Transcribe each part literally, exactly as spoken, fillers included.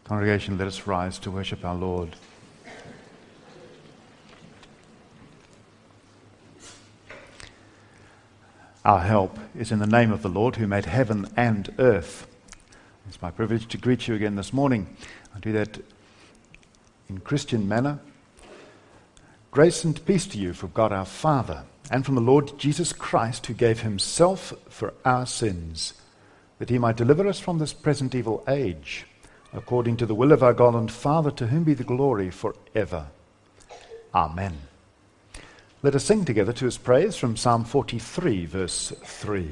Congregation, let us rise to worship our Lord. Our help is in the name of the Lord who made heaven and earth. It's my privilege to greet you again this morning. I do that in Christian manner. Grace and peace to you from God our Father and from the Lord Jesus Christ, who gave himself for our sins, that he might deliver us from this present evil age, according to the will of our God and Father, to whom be the glory forever. Amen. Let us sing together to his praise from Psalm forty-three, verse three.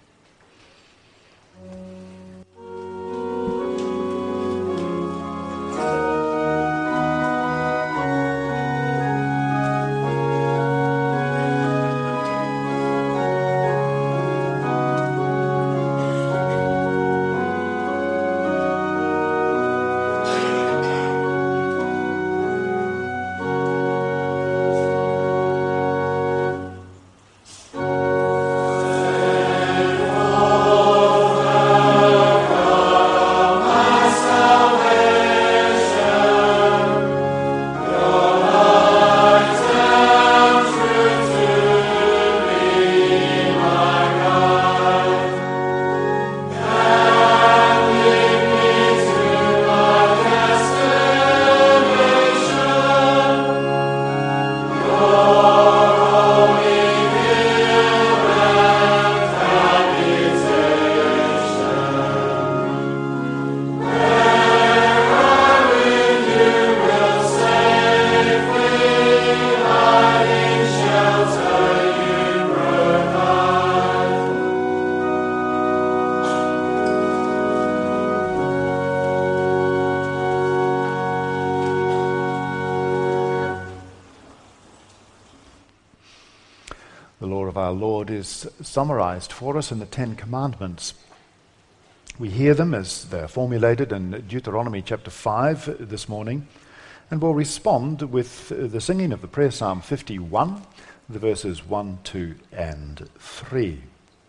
Is summarized for us in the Ten Commandments. We hear them as they're formulated in Deuteronomy chapter five this morning, and we'll respond with the singing of the prayer Psalm fifty-one, the verses one, two, and three.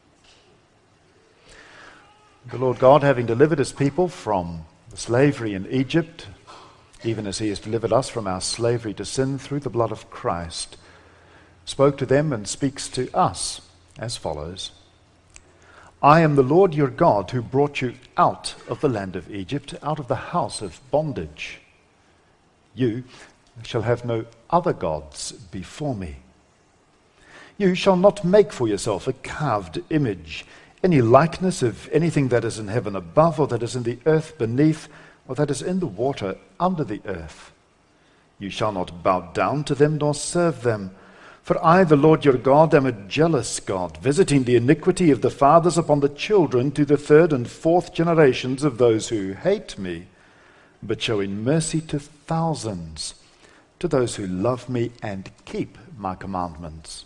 The Lord God, having delivered his people from slavery in Egypt, even as he has delivered us from our slavery to sin through the blood of Christ, spoke to them and speaks to us as follows. I am the Lord your God, who brought you out of the land of Egypt, out of the house of bondage. You shall have no other gods before me. You shall not make for yourself a carved image, any likeness of anything that is in heaven above, or that is in the earth beneath, or that is in the water under the earth. You shall not bow down to them nor serve them. For I, the Lord your God, am a jealous God, visiting the iniquity of the fathers upon the children to the third and fourth generations of those who hate me, but showing mercy to thousands, to those who love me and keep my commandments.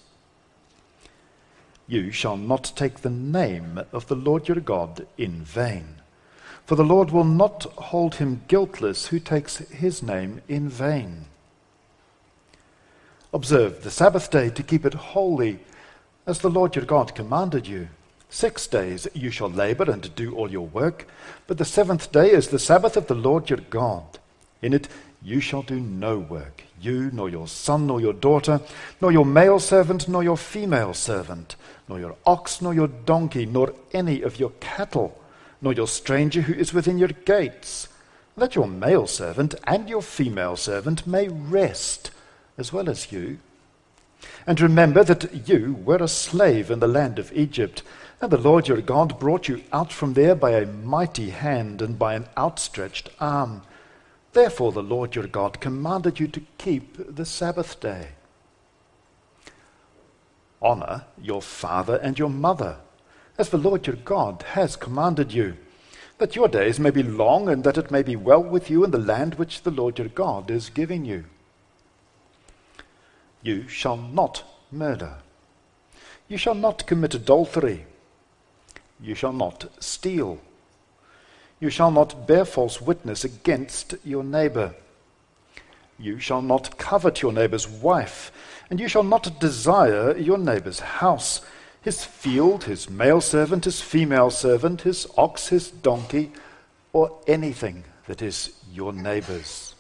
You shall not take the name of the Lord your God in vain, for the Lord will not hold him guiltless who takes his name in vain. Observe the Sabbath day to keep it holy, as the Lord your God commanded you. Six days you shall labor and do all your work, but the seventh day is the Sabbath of the Lord your God. In it you shall do no work, you, nor your son, nor your daughter, nor your male servant, nor your female servant, nor your ox, nor your donkey, nor any of your cattle, nor your stranger who is within your gates, that your male servant and your female servant may rest, as well as you. And remember that you were a slave in the land of Egypt, and the Lord your God brought you out from there by a mighty hand and by an outstretched arm. Therefore the Lord your God commanded you to keep the Sabbath day. Honor your father and your mother, as the Lord your God has commanded you, that your days may be long and that it may be well with you in the land which the Lord your God is giving you. You shall not murder. You shall not commit adultery. You shall not steal. You shall not bear false witness against your neighbor. You shall not covet your neighbor's wife, and you shall not desire your neighbor's house, his field, his male servant, his female servant, his ox, his donkey, or anything that is your neighbor's.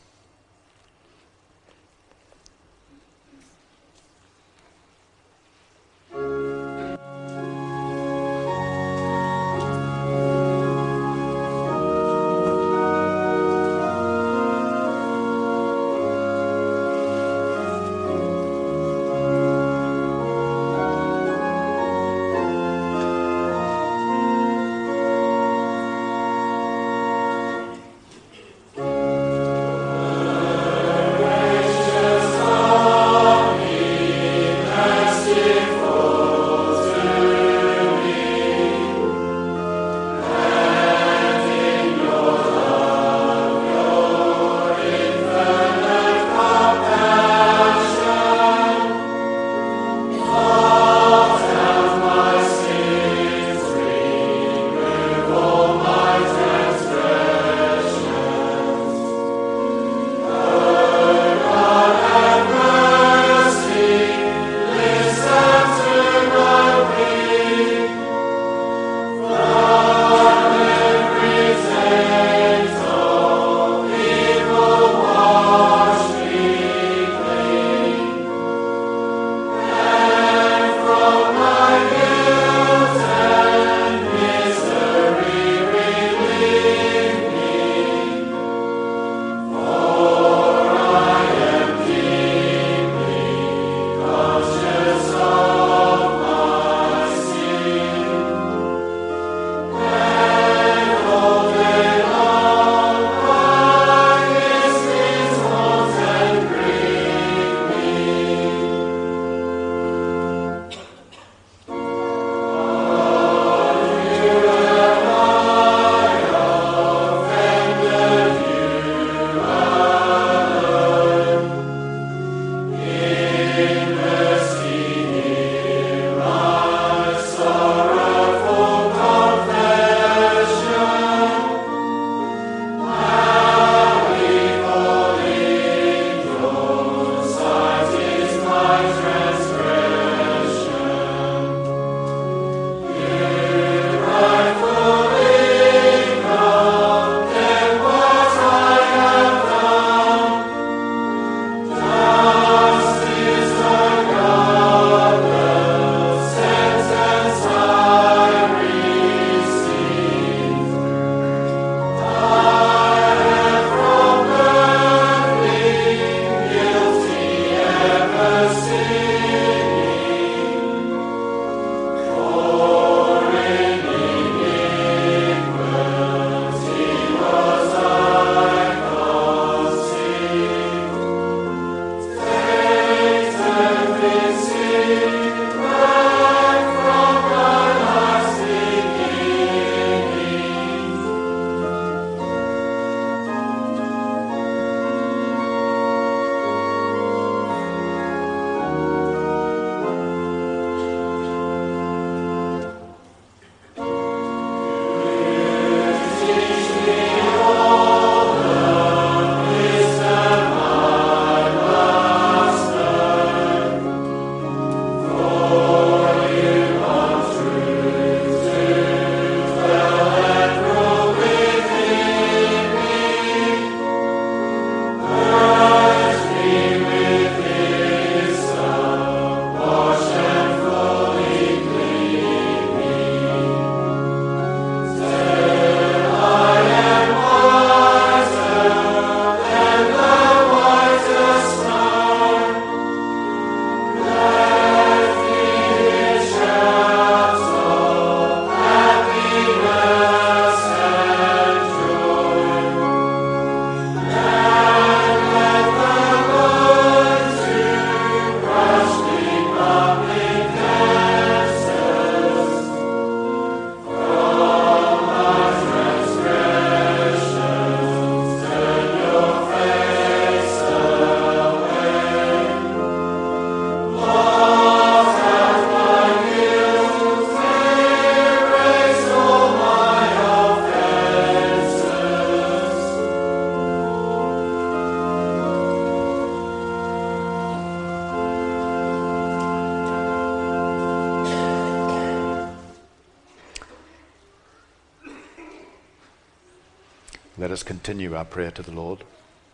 us continue our prayer to the Lord.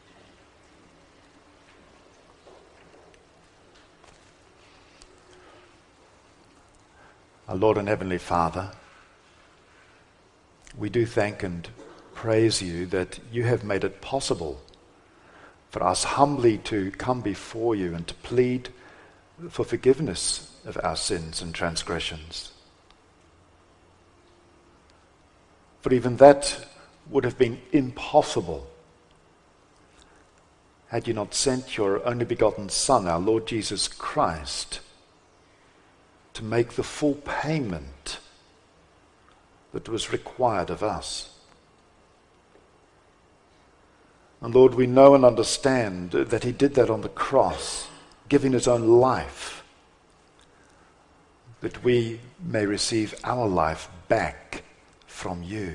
Our Lord and Heavenly Father, we do thank and praise you that you have made it possible for us humbly to come before you and to plead for forgiveness of our sins and transgressions. For even that would have been impossible had you not sent your only begotten Son, our Lord Jesus Christ, to make the full payment that was required of us. And Lord, we know and understand that he did that on the cross, giving his own life, that we may receive our life back from you.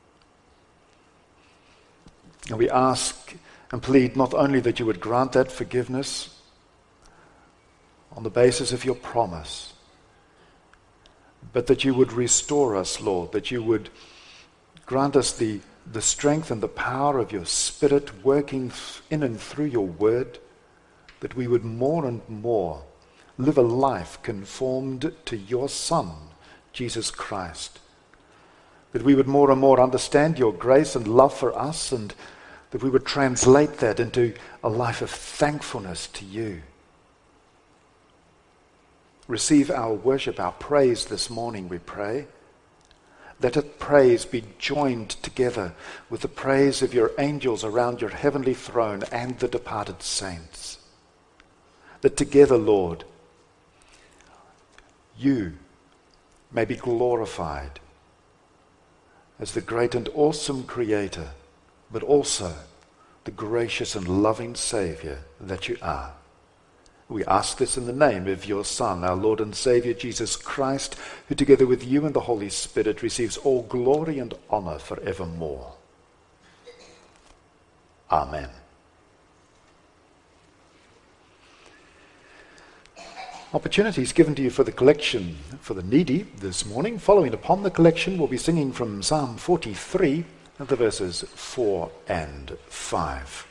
And we ask and plead not only that you would grant that forgiveness on the basis of your promise, but that you would restore us, Lord, that you would grant us the, the strength and the power of your Spirit working in and through your word, that we would more and more live a life conformed to your Son, Jesus Christ, that we would more and more understand your grace and love for us, and that we would translate that into a life of thankfulness to you. Receive our worship, our praise this morning, we pray. Let that praise be joined together with the praise of your angels around your heavenly throne and the departed saints. That together, Lord, you may be glorified as the great and awesome Creator, but also the gracious and loving Savior that you are. We ask this in the name of your Son, our Lord and Savior, Jesus Christ, who together with you and the Holy Spirit receives all glory and honor forevermore. Amen. Opportunities given to you for the collection for the needy this morning. Following upon the collection, we'll be singing from Psalm forty-three, and the verses four and five.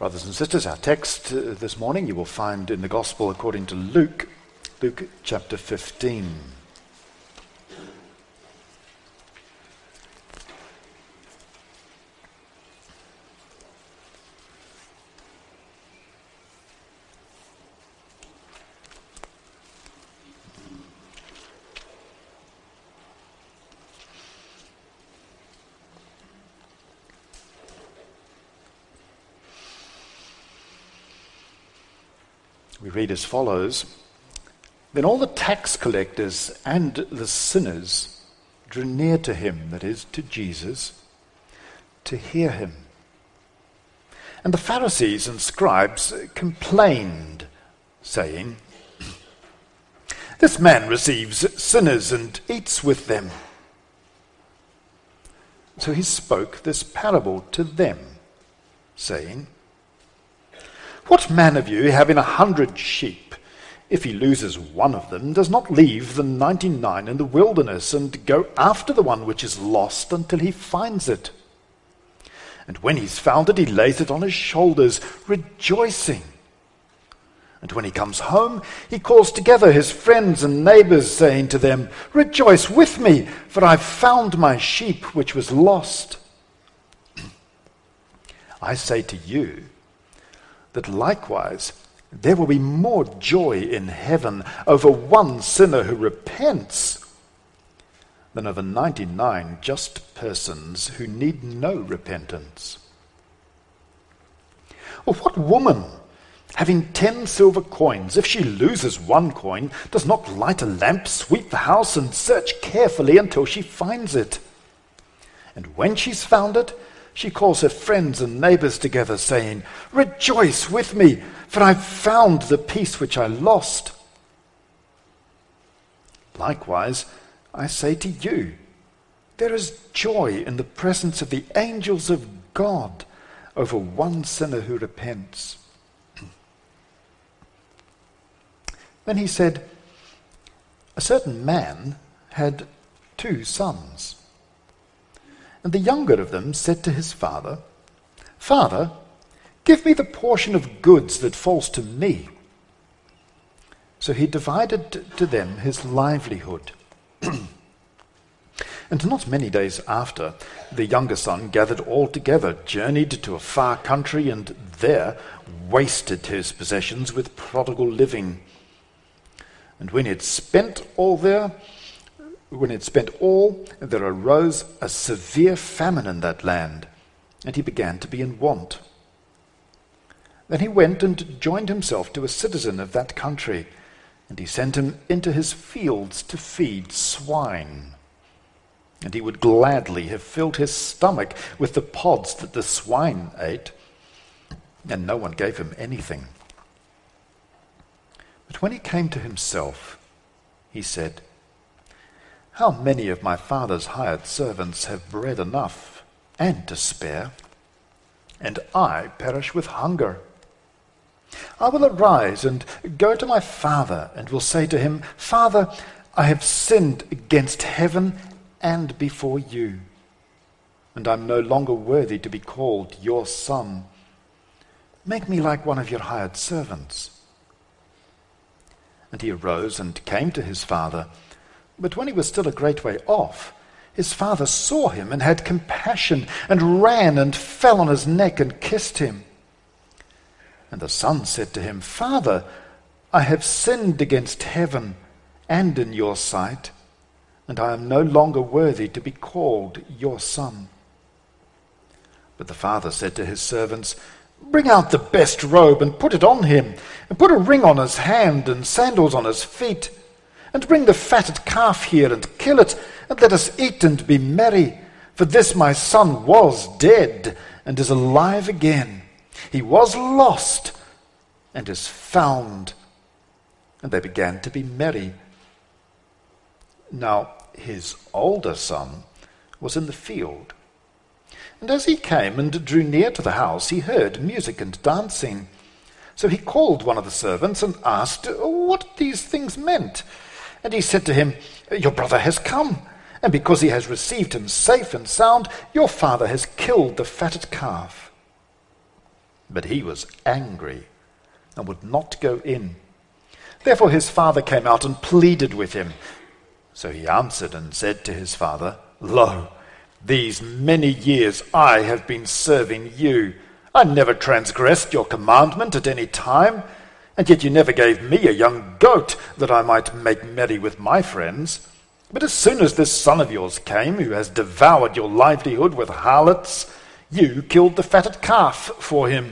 Brothers and sisters, our text uh, this morning you will find in the Gospel according to Luke, Luke chapter fifteen. We read as follows: Then all the tax collectors and the sinners drew near to him, that is, to Jesus, to hear him. And the Pharisees and scribes complained, saying, This man receives sinners and eats with them. So he spoke this parable to them, saying, What man of you, having a hundred sheep, if he loses one of them, does not leave the ninety-nine in the wilderness and go after the one which is lost until he finds it? And when he's found it, he lays it on his shoulders, rejoicing. And when he comes home, he calls together his friends and neighbors, saying to them, Rejoice with me, for I've found my sheep which was lost. I say to you, that likewise there will be more joy in heaven over one sinner who repents than over ninety-nine just persons who need no repentance. Or what woman, having ten silver coins, if she loses one coin, does not light a lamp, sweep the house, and search carefully until she finds it? And when she's found it, she calls her friends and neighbors together, saying, Rejoice with me, for I've found the piece which I lost. Likewise, I say to you, there is joy in the presence of the angels of God over one sinner who repents. Then he said, A certain man had two sons. And the younger of them said to his father, Father, give me the portion of goods that falls to me. So he divided to them his livelihood. And not many days after, the younger son gathered all together, journeyed to a far country, and there wasted his possessions with prodigal living. And when he had spent all there, When he had spent all, there arose a severe famine in that land, and he began to be in want. Then he went and joined himself to a citizen of that country, and he sent him into his fields to feed swine. And he would gladly have filled his stomach with the pods that the swine ate, and no one gave him anything. But when he came to himself, he said, How many of my father's hired servants have bread enough and to spare, and I perish with hunger? I will arise and go to my father, and will say to him, Father, I have sinned against heaven and before you, and I am no longer worthy to be called your son. Make me like one of your hired servants. And he arose and came to his father. But when he was still a great way off, his father saw him and had compassion, and ran and fell on his neck and kissed him. And the son said to him, Father, I have sinned against heaven and in your sight, and I am no longer worthy to be called your son. But the father said to his servants, Bring out the best robe and put it on him, and put a ring on his hand and sandals on his feet. And bring the fatted calf here and kill it, and let us eat and be merry. For this my son was dead and is alive again. He was lost and is found. And they began to be merry. Now his older son was in the field. And as he came and drew near to the house, he heard music and dancing. So he called one of the servants and asked what these things meant. And he said to him, Your brother has come, and because he has received him safe and sound, your father has killed the fatted calf. But he was angry and would not go in. Therefore his father came out and pleaded with him. So he answered and said to his father, Lo, these many years I have been serving you. I never transgressed your commandment at any time, and yet you never gave me a young goat that I might make merry with my friends. But as soon as this son of yours came, who has devoured your livelihood with harlots, you killed the fatted calf for him.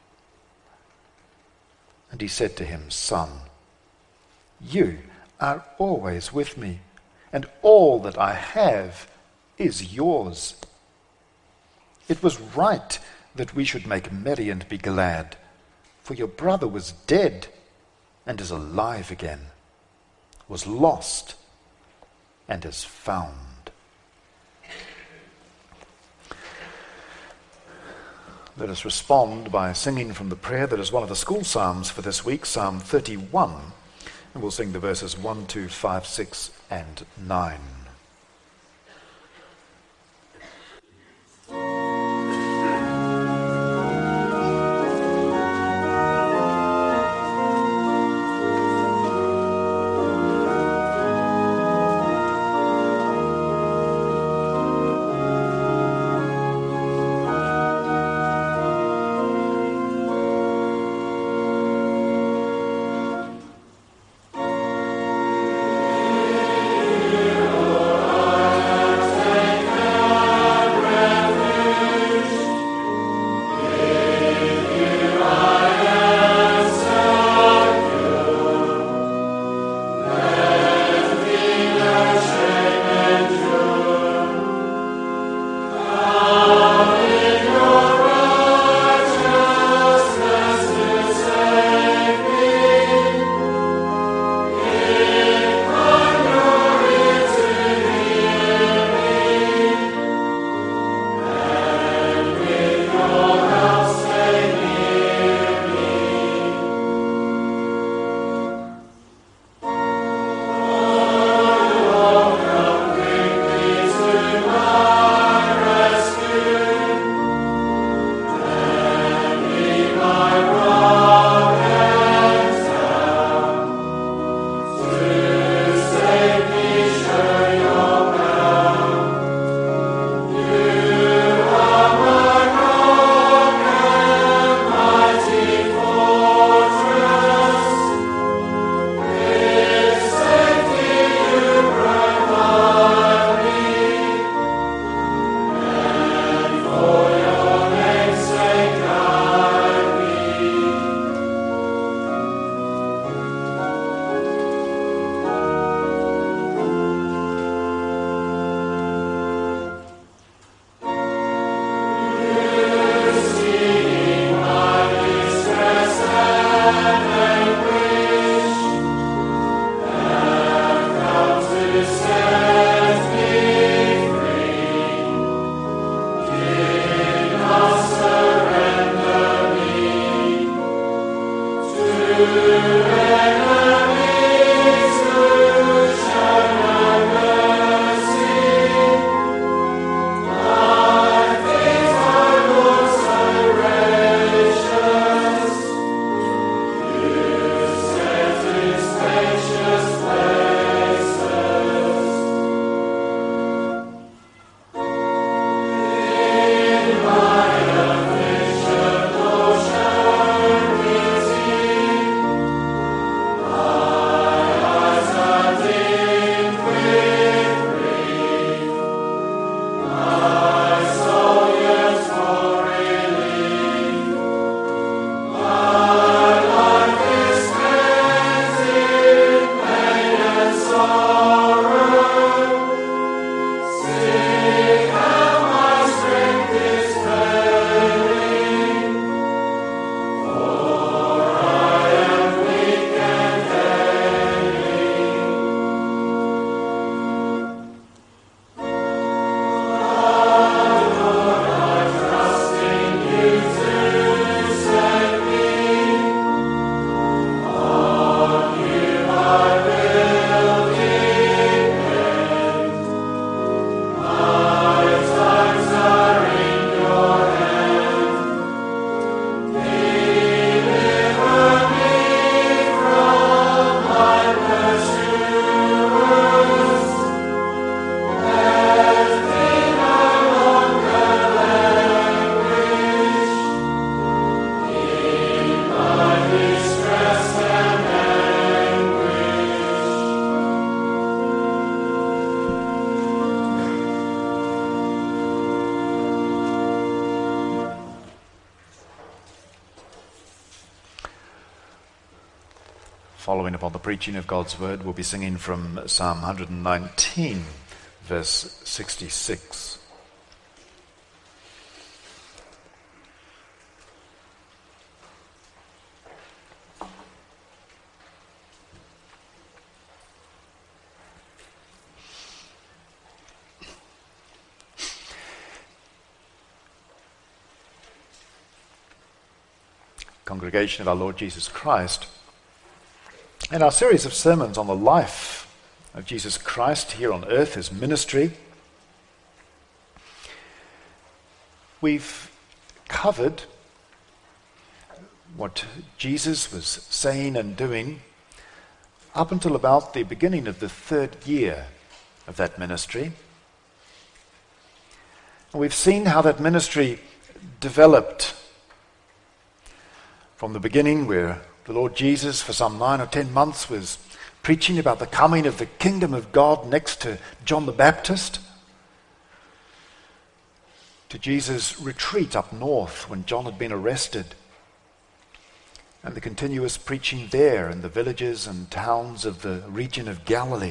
And he said to him, Son, you are always with me, and all that I have is yours. It was right that we should make merry and be glad, for your brother was dead and is alive again, was lost and is found. Let us respond by singing from the prayer that is one of the school psalms for this week, Psalm thirty-one, and we'll sing the verses one, two, five, six, and nine. Following upon the preaching of God's word, we'll be singing from Psalm one nineteen, verse sixty-six. Congregation of our Lord Jesus Christ, in our series of sermons on the life of Jesus Christ here on earth, his ministry, we've covered what Jesus was saying and doing up until about the beginning of the third year of that ministry. And we've seen how that ministry developed from the beginning, where the Lord Jesus for some nine or ten months was preaching about the coming of the kingdom of God next to John the Baptist, to Jesus' retreat up north when John had been arrested, and the continuous preaching there in the villages and towns of the region of Galilee.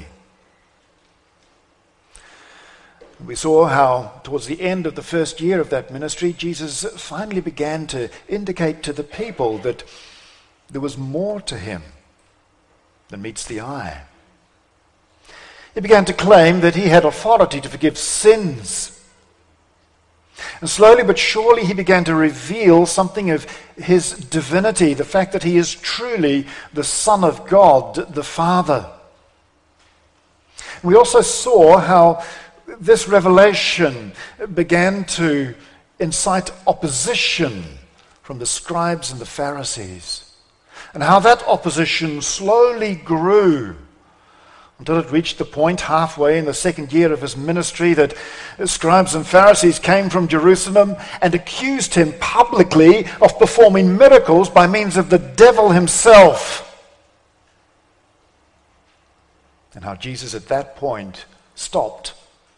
We saw how towards the end of the first year of that ministry, Jesus finally began to indicate to the people that there was more to him than meets the eye. He began to claim that he had authority to forgive sins. And slowly but surely he began to reveal something of his divinity, the fact that he is truly the Son of God, the Father. We also saw how this revelation began to incite opposition from the scribes and the Pharisees, and how that opposition slowly grew until it reached the point halfway in the second year of his ministry that scribes and Pharisees came from Jerusalem and accused him publicly of performing miracles by means of the devil himself. And how Jesus at that point stopped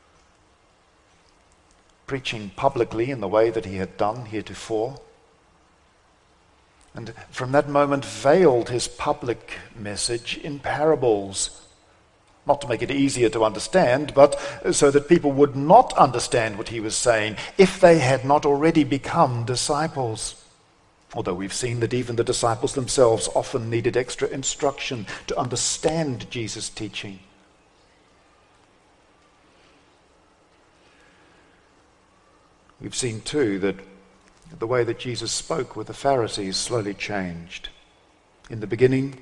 preaching publicly in the way that he had done heretofore, and from that moment veiled his public message in parables, not to make it easier to understand, but so that people would not understand what he was saying if they had not already become disciples. Although we've seen that even the disciples themselves often needed extra instruction to understand Jesus' teaching. We've seen too that the way that Jesus spoke with the Pharisees slowly changed. In the beginning,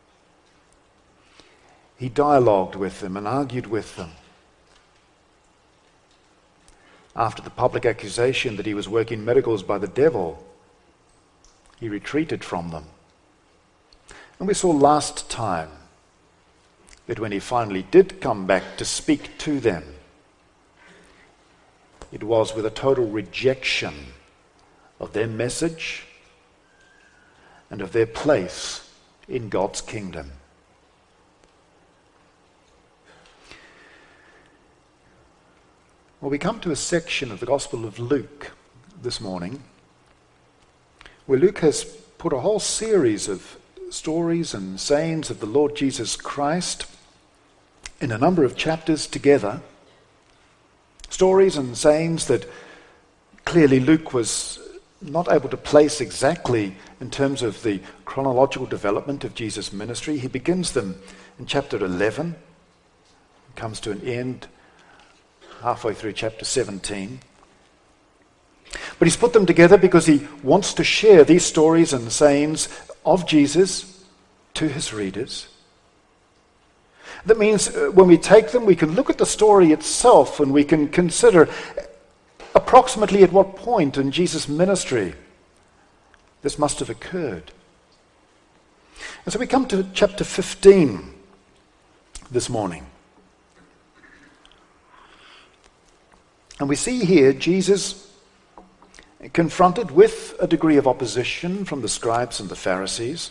he dialogued with them and argued with them. After the public accusation that he was working miracles by the devil, he retreated from them. And we saw last time that when he finally did come back to speak to them, it was with a total rejection of their message and of their place in God's kingdom. Well, we come to a section of the Gospel of Luke this morning where Luke has put a whole series of stories and sayings of the Lord Jesus Christ in a number of chapters together. Stories and sayings that clearly Luke was not able to place exactly in terms of the chronological development of Jesus' ministry. He begins them in chapter eleven, comes to an end halfway through chapter seventeen. But he's put them together because he wants to share these stories and sayings of Jesus to his readers. That means uh, when we take them, we can look at the story itself and we can consider approximately at what point in Jesus' ministry this must have occurred. And so we come to chapter fifteen this morning. And we see here Jesus confronted with a degree of opposition from the scribes and the Pharisees.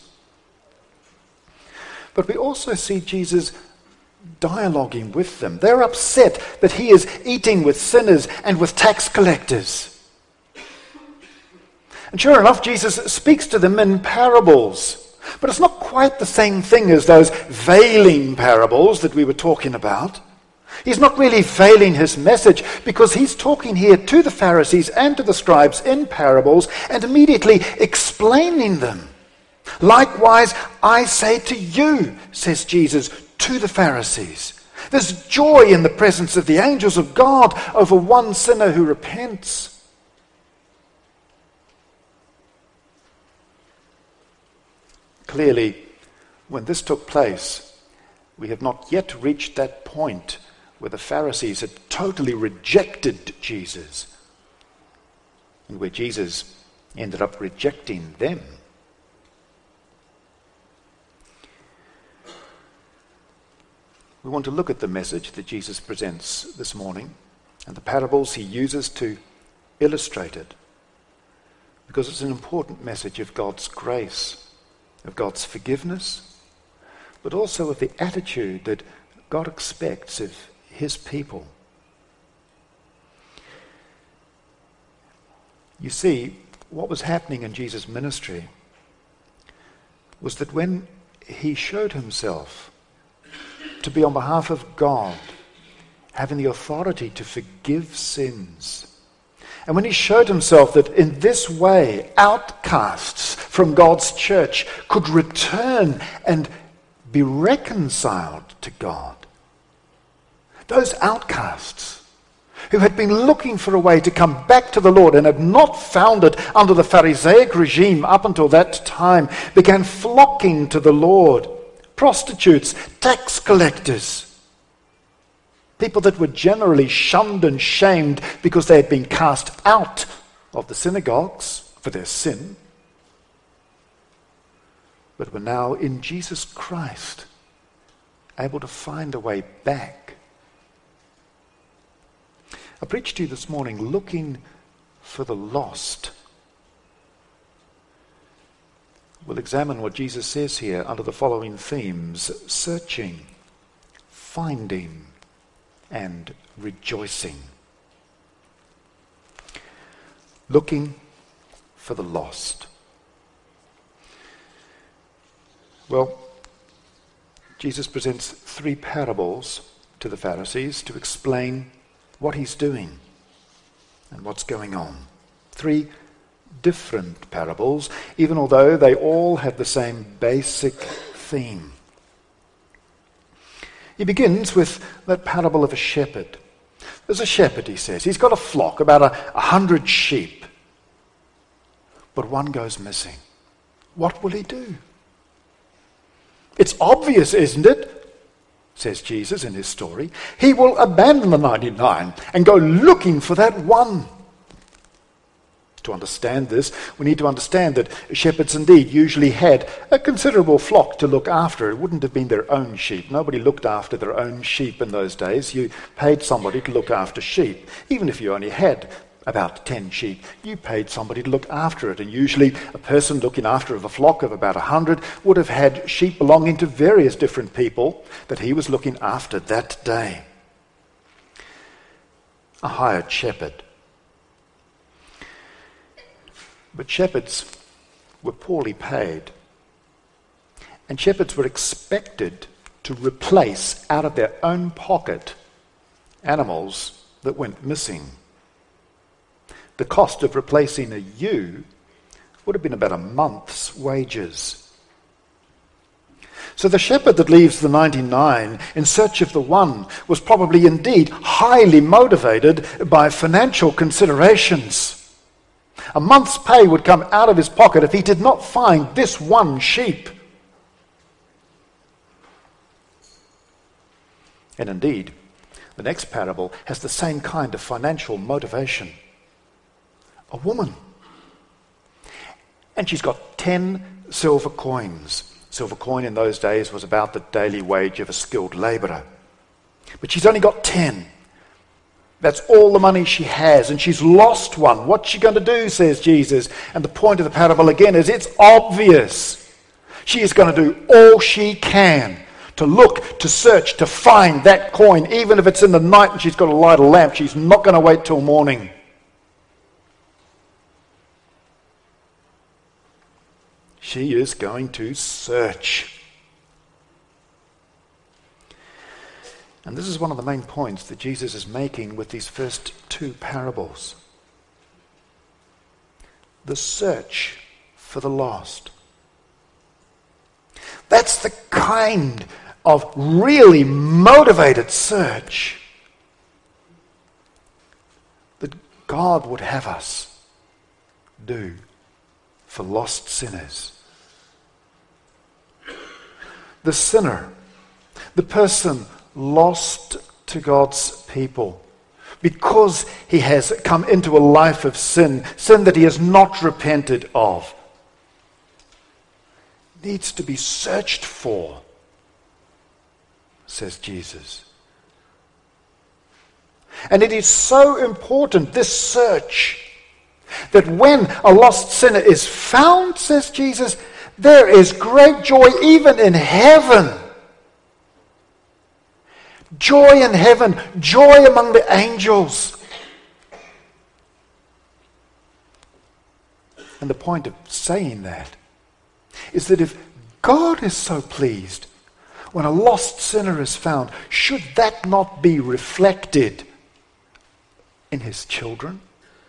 But we also see Jesus dialoguing with them. They're upset that he is eating with sinners and with tax collectors. And sure enough, Jesus speaks to them in parables. But it's not quite the same thing as those veiling parables that we were talking about. He's not really veiling his message, because he's talking here to the Pharisees and to the scribes in parables and immediately explaining them. Likewise, I say to you, says Jesus, to the Pharisees. There's joy in the presence of the angels of God over one sinner who repents. Clearly, when this took place, we have not yet reached that point where the Pharisees had totally rejected Jesus, and where Jesus ended up rejecting them. We want to look at the message that Jesus presents this morning and the parables he uses to illustrate it, because it's an important message of God's grace, of God's forgiveness, but also of the attitude that God expects of his people. You see, what was happening in Jesus' ministry was that when he showed himself to be on behalf of God, having the authority to forgive sins, and when he showed himself that in this way outcasts from God's church could return and be reconciled to God, those outcasts who had been looking for a way to come back to the Lord and had not found it under the Pharisaic regime up until that time, began flocking to the Lord. Prostitutes, tax collectors, people that were generally shunned and shamed because they had been cast out of the synagogues for their sin, but were now in Jesus Christ able to find a way back. I preached to you this morning looking for the lost. We'll examine what Jesus says here under the following themes: searching, finding, and rejoicing. Looking for the lost. Well, Jesus presents three parables to the Pharisees to explain what he's doing and what's going on. Three different parables, even although they all have the same basic theme. He begins with that parable of a shepherd. There's a shepherd, he says. He's got a flock, about a, a hundred sheep, but one goes missing. What will he do? It's obvious, isn't it? Says Jesus in his story. He will abandon the ninety-nine and go looking for that one. To understand this, we need to understand that shepherds indeed usually had a considerable flock to look after. It wouldn't have been their own sheep. Nobody looked after their own sheep in those days. You paid somebody to look after sheep. Even if you only had about ten sheep, you paid somebody to look after it. And usually a person looking after a flock of about a hundred would have had sheep belonging to various different people that he was looking after that day. A hired shepherd. But shepherds were poorly paid. And shepherds were expected to replace out of their own pocket animals that went missing. The cost of replacing a ewe would have been about a month's wages. So the shepherd that leaves the ninety-nine in search of the one was probably indeed highly motivated by financial considerations. A month's pay would come out of his pocket if he did not find this one sheep. And indeed, the next parable has the same kind of financial motivation. A woman. And she's got ten silver coins. Silver coin in those days was about the daily wage of a skilled labourer. But she's only got ten. That's all the money she has, and she's lost one. What's she going to do, says Jesus? And the point of the parable again is it's obvious. She is going to do all she can to look, to search, to find that coin. Even if it's in the night and she's got to light a lamp, she's not going to wait till morning. She is going to search. And this is one of the main points that Jesus is making with these first two parables. The search for the lost. That's the kind of really motivated search that God would have us do for lost sinners. The sinner, the person lost to God's people because he has come into a life of sin, sin that he has not repented of, needs to be searched for, says Jesus. And it is so important, this search, that when a lost sinner is found, says Jesus, there is great joy even in heaven. Joy in heaven, joy among the angels. And the point of saying that is that if God is so pleased when a lost sinner is found, should that not be reflected in his children?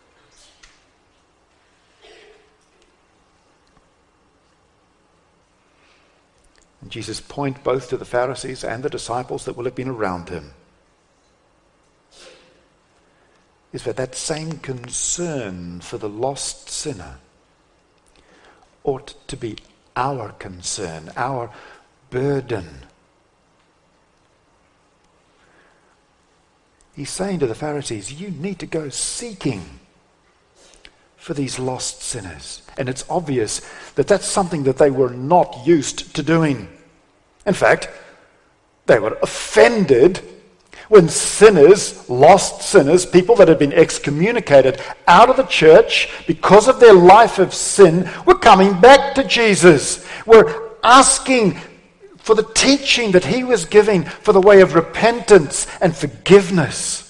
And Jesus points both to the Pharisees and the disciples that will have been around him is that that same concern for the lost sinner ought to be our concern, our burden. He's saying to the Pharisees, you need to go seeking for these lost sinners. And it's obvious that that's something that they were not used to doing. In fact, they were offended when sinners, lost sinners, people that had been excommunicated out of the church because of their life of sin, were coming back to Jesus, were asking for the teaching that he was giving for the way of repentance and forgiveness.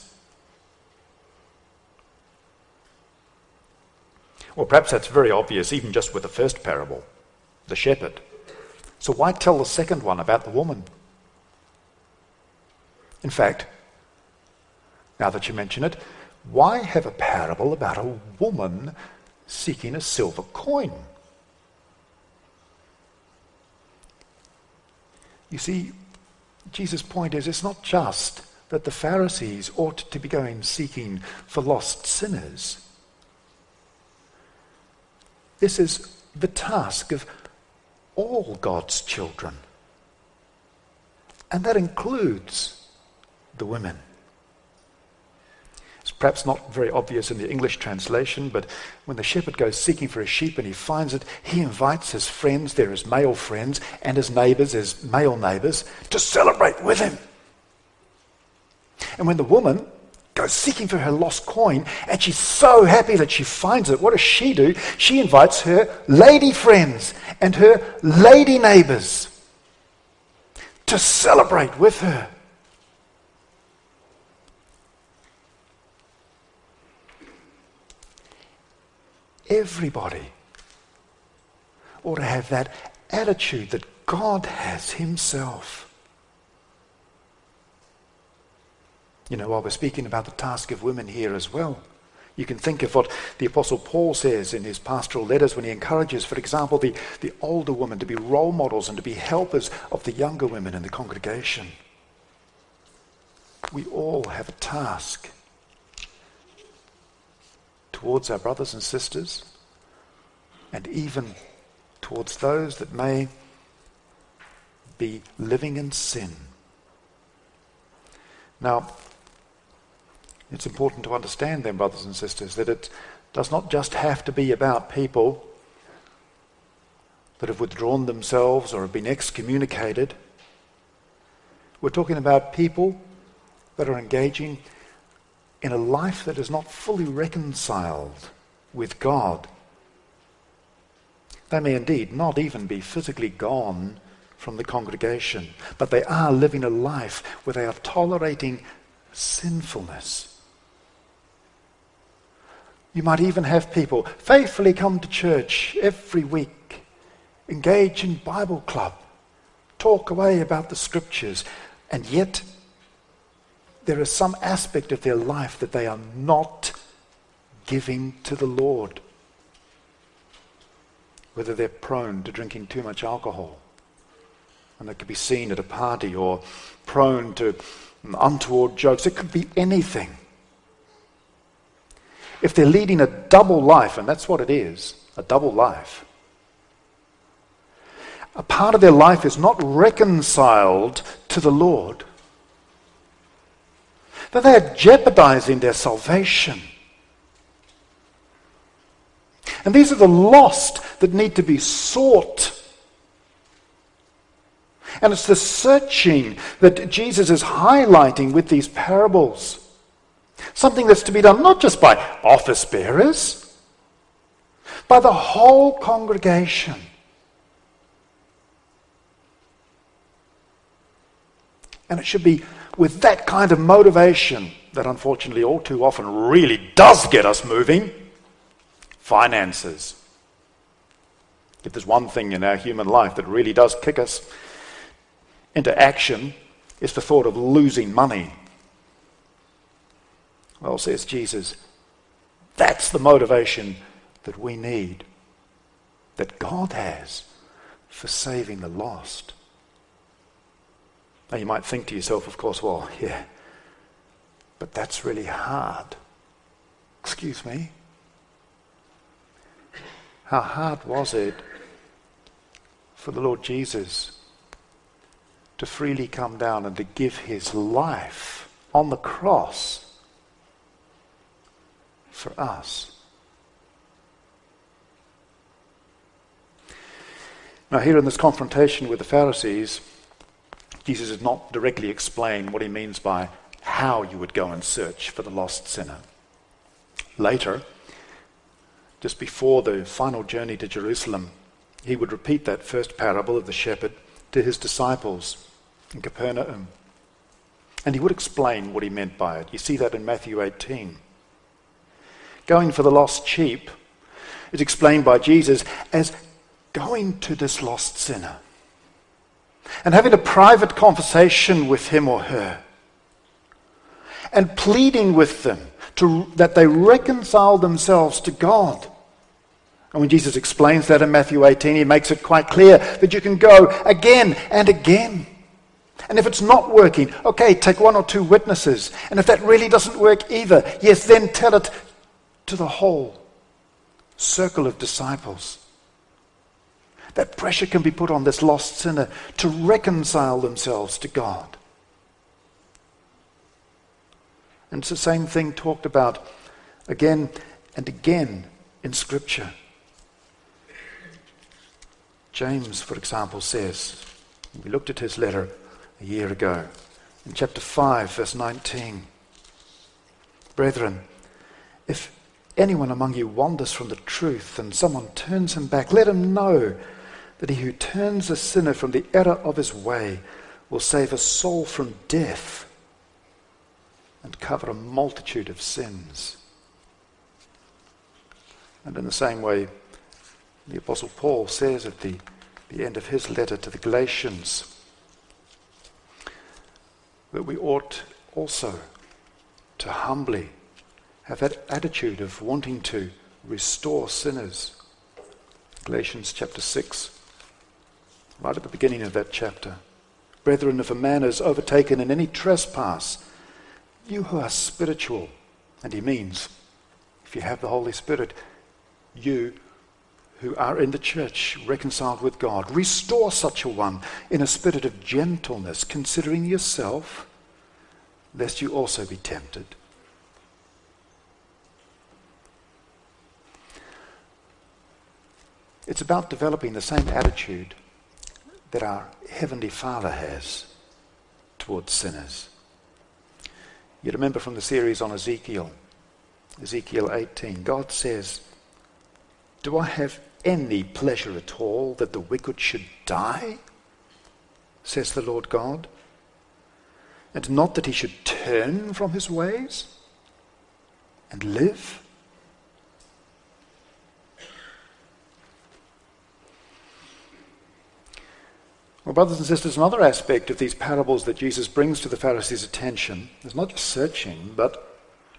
Well, perhaps that's very obvious even just with the first parable, the shepherd. So why tell the second one about the woman? In fact, now that you mention it, why have a parable about a woman seeking a silver coin? You see, Jesus' point is it's not just that the Pharisees ought to be going seeking for lost sinners. This is the task of all God's children. And that includes the women. It's perhaps not very obvious in the English translation, but when the shepherd goes seeking for a sheep and he finds it, he invites his friends, there his male friends, and his neighbours, his male neighbours, to celebrate with him. And when the woman goes seeking for her lost coin, and she's so happy that she finds it, what does she do? She invites her lady friends and her lady neighbours to celebrate with her. Everybody ought to have that attitude that God has himself. You know, while we're speaking about the task of women here as well, you can think of what the Apostle Paul says in his pastoral letters when he encourages, for example, the, the older women to be role models and to be helpers of the younger women in the congregation. We all have a task towards our brothers and sisters, and even towards those that may be living in sin. Now, it's important to understand then, brothers and sisters, that it does not just have to be about people that have withdrawn themselves or have been excommunicated. We're talking about people that are engaging in a life that is not fully reconciled with God. They may indeed not even be physically gone from the congregation, but they are living a life where they are tolerating sinfulness. You might even have people faithfully come to church every week engage in Bible club, talk away about the scriptures, and yet there is some aspect of their life that they are not giving to the Lord. Whether they're prone to drinking too much alcohol, and that could be seen at a party, or prone to untoward jokes. It could be anything. If they're leading a double life, and that's what it is, a double life, a part of their life is not reconciled to the Lord, then they are jeopardizing their salvation. And these are the lost that need to be sought. And it's the searching that Jesus is highlighting with these parables. Something that's to be done not just by office bearers, by the whole congregation. And it should be with that kind of motivation that unfortunately all too often really does get us moving. Finances. If there's one thing in our human life that really does kick us into action, it's the thought of losing money. Well, says Jesus, that's the motivation that we need, that God has for saving the lost. Now you might think to yourself, of course, well, yeah, but that's really hard. Excuse me? How hard was it for the Lord Jesus to freely come down and to give his life on the cross for us? Now here in this confrontation with the Pharisees, Jesus does not directly explain what he means by how you would go and search for the lost sinner. Later, just before the final journey to Jerusalem, he would repeat that first parable of the shepherd to his disciples in Capernaum. And he would explain what he meant by it. You see that in Matthew eighteen. Going for the lost sheep is explained by Jesus as going to this lost sinner and having a private conversation with him or her and pleading with them to, that they reconcile themselves to God. And when Jesus explains that in Matthew eighteen, he makes it quite clear that you can go again and again. And if it's not working, okay, take one or two witnesses. And if that really doesn't work either, yes, then tell it to the whole circle of disciples. That pressure can be put on this lost sinner to reconcile themselves to God. And it's the same thing talked about again and again in Scripture. James, for example, says, we looked at his letter a year ago, in chapter five, verse nineteen, "Brethren, if anyone among you wanders from the truth and someone turns him back, let him know that he who turns a sinner from the error of his way will save a soul from death and cover a multitude of sins." And in the same way, the Apostle Paul says at the, the end of his letter to the Galatians that we ought also to humbly have that attitude of wanting to restore sinners. Galatians chapter six, right at the beginning of that chapter. "Brethren, if a man is overtaken in any trespass, you who are spiritual," and he means, if you have the Holy Spirit, you who are in the church, reconciled with God, restore such a one in a spirit of gentleness, considering yourself, lest you also be tempted. It's about developing the same attitude that our Heavenly Father has towards sinners. You remember from the series on Ezekiel, Ezekiel eighteen, God says, "Do I have any pleasure at all that the wicked should die? Says the Lord God. And not that he should turn from his ways and live?" Well, brothers and sisters, another aspect of these parables that Jesus brings to the Pharisees' attention is not just searching, but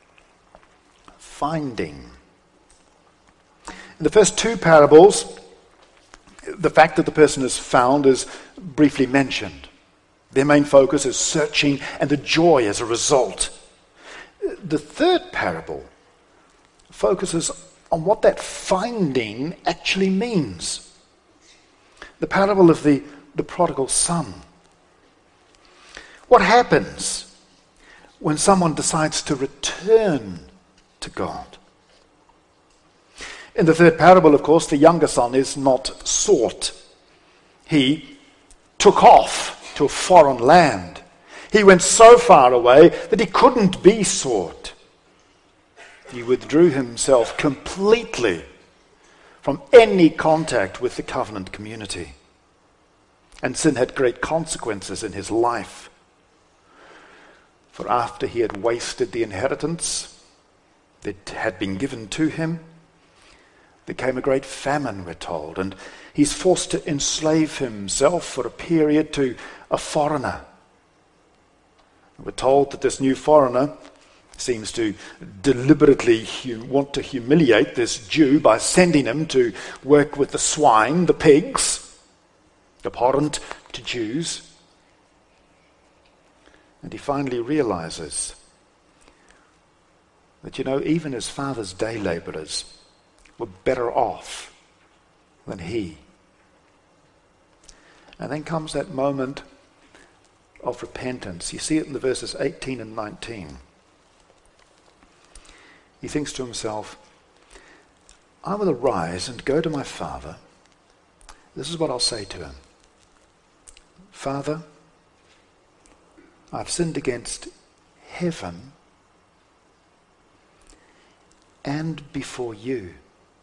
finding. In the first two parables, the fact that the person is found is briefly mentioned. Their main focus is searching and the joy as a result. The third parable focuses on what that finding actually means. The parable of the, the prodigal son. What happens when someone decides to return to God? In the third parable, of course, the younger son is not sought. He took off to a foreign land. He went so far away that he couldn't be sought. He withdrew himself completely from any contact with the covenant community. And sin had great consequences in his life. For after he had wasted the inheritance that had been given to him, there came a great famine, we're told, and he's forced to enslave himself for a period to a foreigner. We're told that this new foreigner seems to deliberately hu- want to humiliate this Jew by sending him to work with the swine, the pigs, abhorrent to Jews. And he finally realizes that, you know, even his father's day laborers were better off than he. And then comes that moment of repentance. You see it in the verses eighteen and nineteen. He thinks to himself, I will arise and go to my father. This is what I'll say to him. Father, I've sinned against heaven and before you.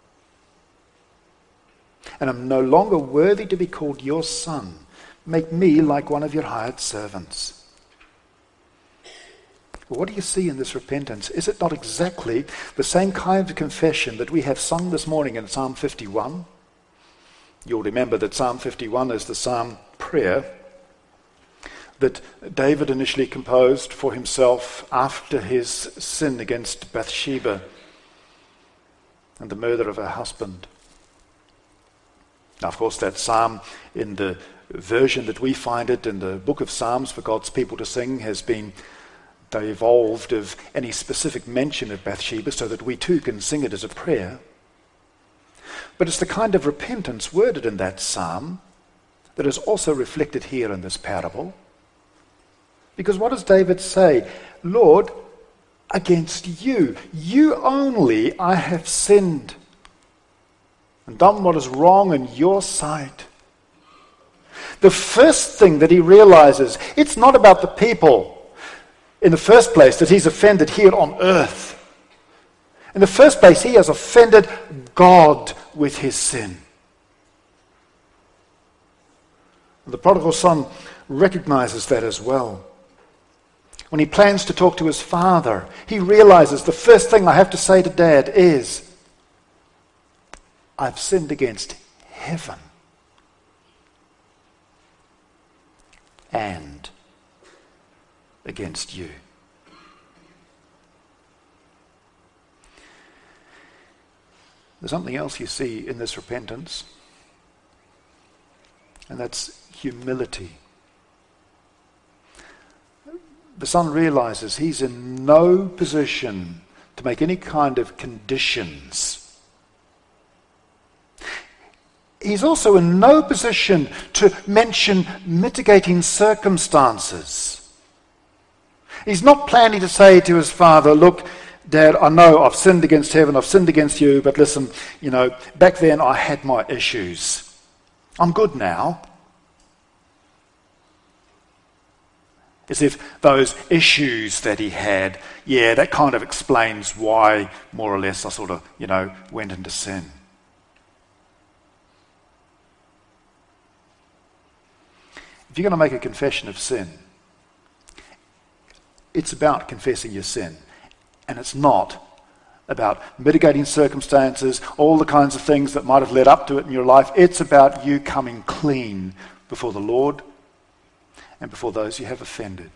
And I'm no longer worthy to be called your son. Make me like one of your hired servants. Well, what do you see in this repentance? Is it not exactly the same kind of confession that we have sung this morning in Psalm fifty-one? You'll remember that Psalm fifty-one is the psalm prayer that David initially composed for himself after his sin against Bathsheba and the murder of her husband. Now, of course, that psalm, in the version that we find it in the book of Psalms for God's people to sing, has been devolved of any specific mention of Bathsheba so that we too can sing it as a prayer. But it's the kind of repentance worded in that psalm that is also reflected here in this parable. Because what does David say? Lord, against you, you only I have sinned and done what is wrong in your sight. The first thing that he realizes, it's not about the people in the first place that he's offended here on earth. In the first place, he has offended God with his sin. The prodigal son recognizes that as well. When he plans to talk to his father, he realizes the first thing I have to say to Dad is, I've sinned against heaven and against you. There's something else you see in this repentance, and that's humility. The son realizes he's in no position to make any kind of conditions. He's also in no position to mention mitigating circumstances. He's not planning to say to his father, look, Dad, I know I've sinned against heaven, I've sinned against you, but listen, you know, back then I had my issues. I'm good now. As if those issues that he had, yeah, that kind of explains why, more or less, I sort of, you know, went into sin. If you're going to make a confession of sin, it's about confessing your sin. And it's not about mitigating circumstances, all the kinds of things that might have led up to it in your life. It's about you coming clean before the Lord and before those you have offended.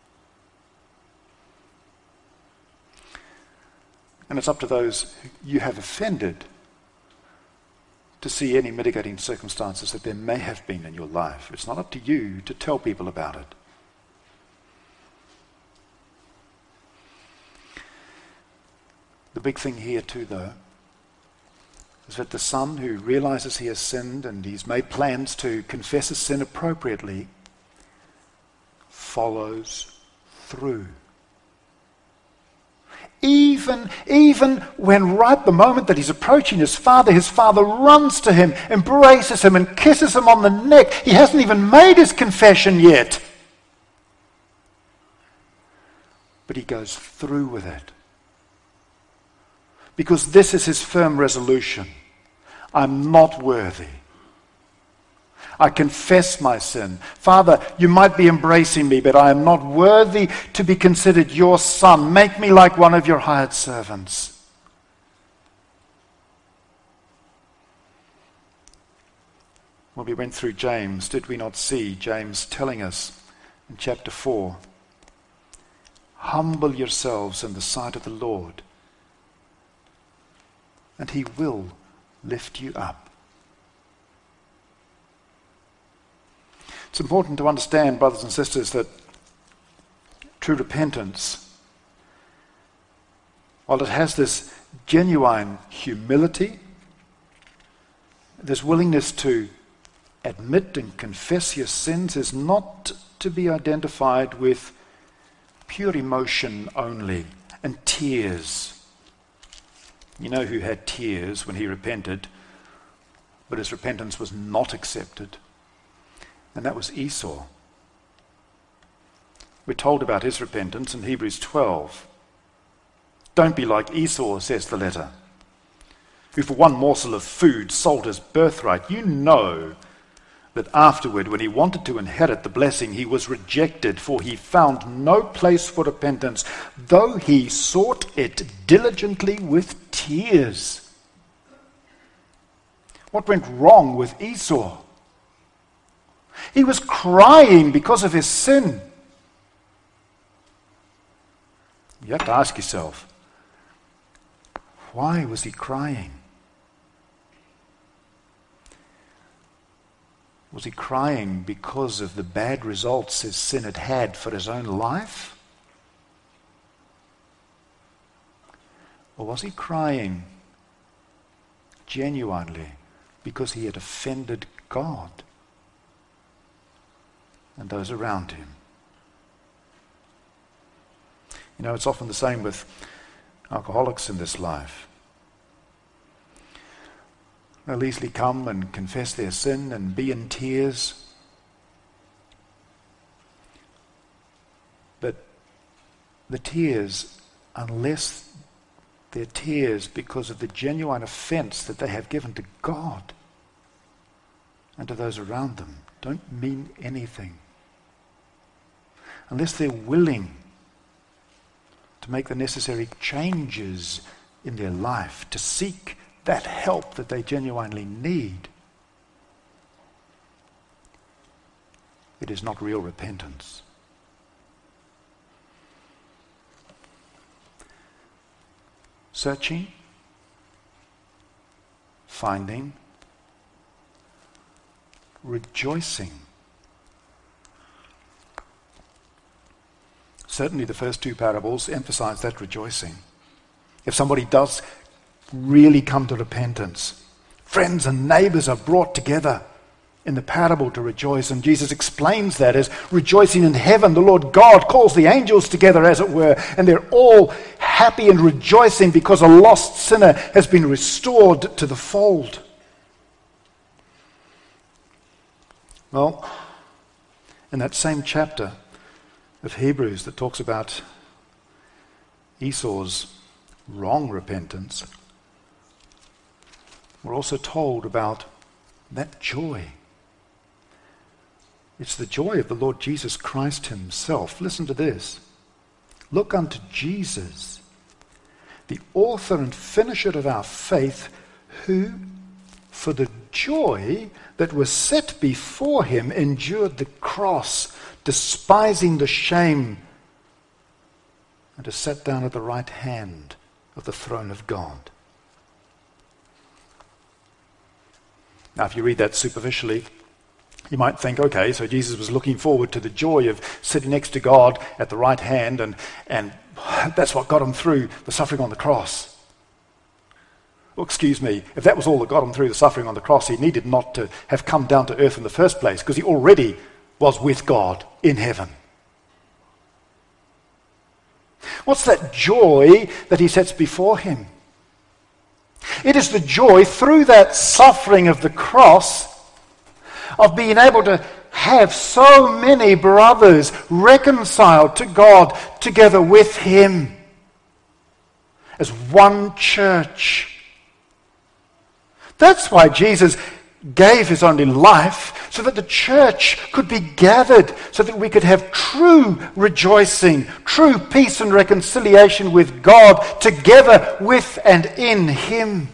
And it's up to those you have offended to see any mitigating circumstances that there may have been in your life. It's not up to you to tell people about it. The big thing here too, though, is that the son who realizes he has sinned and he's made plans to confess his sin appropriately follows through. Even, even when right the moment that he's approaching his father, his father runs to him, embraces him and kisses him on the neck. He hasn't even made his confession yet. But he goes through with it. Because this is his firm resolution. I'm not worthy. I confess my sin. Father, you might be embracing me, but I am not worthy to be considered your son. Make me like one of your hired servants. When we went through James, did we not see James telling us in chapter four, humble yourselves in the sight of the Lord, and he will lift you up. It's important to understand, brothers and sisters, that true repentance, while it has this genuine humility, this willingness to admit and confess your sins, is not to be identified with pure emotion only and tears. You know who had tears when he repented, but his repentance was not accepted. And that was Esau. We're told about his repentance in Hebrews twelve. Don't be like Esau, says the letter, who for one morsel of food sold his birthright. You know that afterward, when he wanted to inherit the blessing, he was rejected, for he found no place for repentance, though he sought it diligently with tears. What went wrong with Esau? He was crying because of his sin. You have to ask yourself, why was he crying? Was he crying because of the bad results his sin had had for his own life? Or was he crying genuinely because he had offended God and those around him? You know, it's often the same with alcoholics in this life. They'll easily come and confess their sin and be in tears. But the tears, unless they're tears because of the genuine offense that they have given to God and to those around them, don't mean anything. Unless they're willing to make the necessary changes in their life, to seek that help that they genuinely need, it is not real repentance. Searching, finding, rejoicing. Certainly the first two parables emphasize that rejoicing. If somebody does really come to repentance, friends and neighbors are brought together in the parable to rejoice, and Jesus explains that as rejoicing in heaven. The Lord God calls the angels together, as it were, and they're all happy and rejoicing because a lost sinner has been restored to the fold. Well, in that same chapter of Hebrews that talks about Esau's wrong repentance, we're also told about that joy. It's the joy of the Lord Jesus Christ himself. Listen to this. Look unto Jesus, the author and finisher of our faith, who, for the joy that was set before him endured the cross, despising the shame, and is sat down at the right hand of the throne of God. Now, if you read that superficially, you might think, okay, so Jesus was looking forward to the joy of sitting next to God at the right hand, and, and that's what got him through the suffering on the cross. Well, excuse me, if that was all that got him through the suffering on the cross, he needed not to have come down to earth in the first place, because he already was with God in heaven. What's that joy that he sets before him? It is the joy through that suffering of the cross of being able to have so many brothers reconciled to God together with him as one church. That's why Jesus gave his only life, so that the church could be gathered, so that we could have true rejoicing, true peace and reconciliation with God, together with and in him.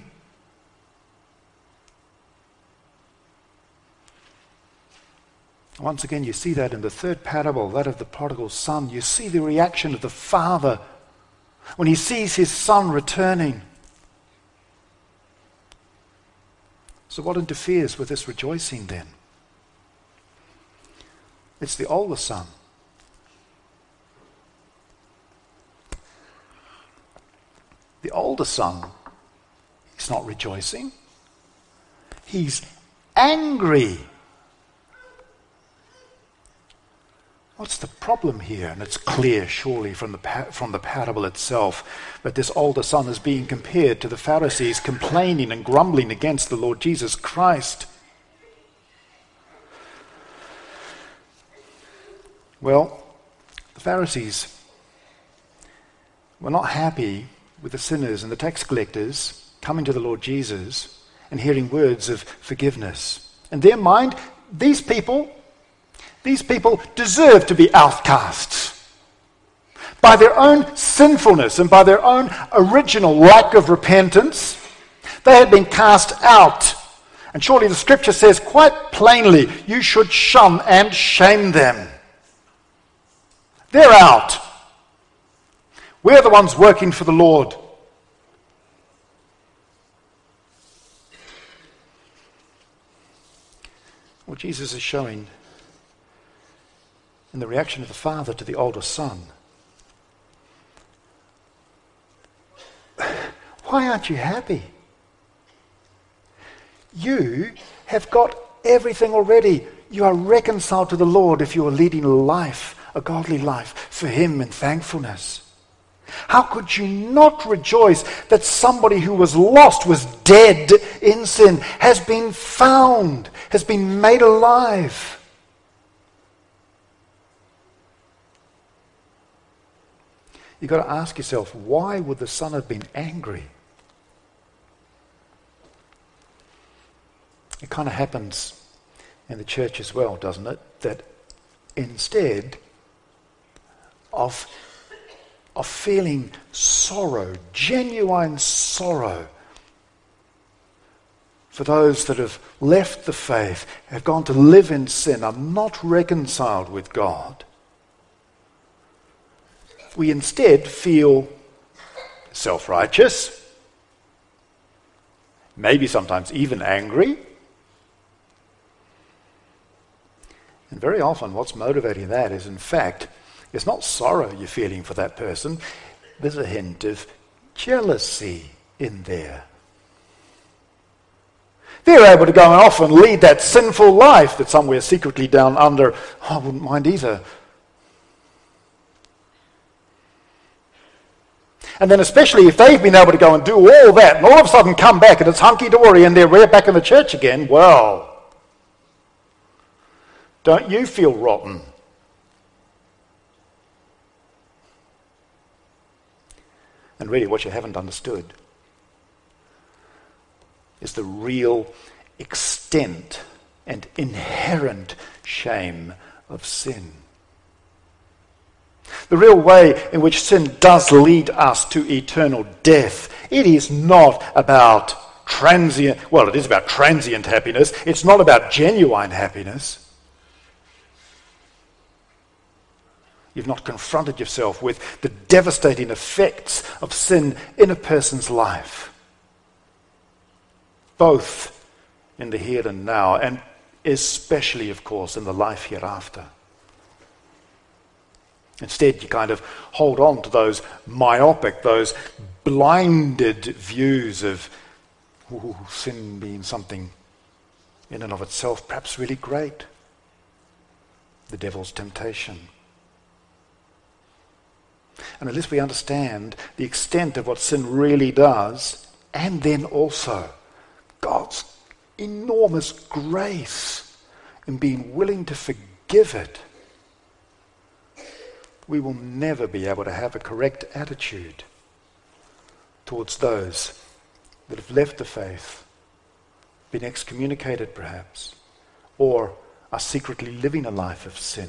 Once again, you see that in the third parable, that of the prodigal son. You see the reaction of the father when he sees his son returning. So what interferes with this rejoicing then? It's the older son. The older son is not rejoicing. He's angry. What's the problem here? And it's clear, surely, from the par- from the parable itself, that this older son is being compared to the Pharisees complaining and grumbling against the Lord Jesus Christ. Well, the Pharisees were not happy with the sinners and the tax collectors coming to the Lord Jesus and hearing words of forgiveness. In their mind, these people These people deserve to be outcasts. By their own sinfulness and by their own original lack of repentance, they had been cast out. And surely the scripture says quite plainly, you should shun and shame them. They're out. We're the ones working for the Lord. What Jesus is showing in the reaction of the father to the older son. Why aren't you happy? You have got everything already. You are reconciled to the Lord if you are leading a life, a godly life, for him in thankfulness. How could you not rejoice that somebody who was lost, was dead in sin, has been found, has been made alive? You've got to ask yourself, why would the son have been angry? It kind of happens in the church as well, doesn't it? That instead of, of feeling sorrow, genuine sorrow, for those that have left the faith, have gone to live in sin, are not reconciled with God, we instead feel self-righteous, maybe sometimes even angry. And very often what's motivating that is, in fact, it's not sorrow you're feeling for that person. There's a hint of jealousy in there. They're able to go off and lead that sinful life that somewhere secretly down under, oh, I wouldn't mind either. And then especially if they've been able to go and do all that and all of a sudden come back and it's hunky-dory and they're right back in the church again, well, don't you feel rotten? And really what you haven't understood is the real extent and inherent shame of sin. The real way in which sin does lead us to eternal death. It is not about transient, well, it is about transient happiness. It's not about genuine happiness. You've not confronted yourself with the devastating effects of sin in a person's life, both in the here and now, and especially, of course, in the life hereafter. Instead, you kind of hold on to those myopic, those blinded views of ooh, sin being something in and of itself perhaps really great. The devil's temptation. And unless we understand the extent of what sin really does, and then also God's enormous grace in being willing to forgive it, we will never be able to have a correct attitude towards those that have left the faith, been excommunicated perhaps, or are secretly living a life of sin.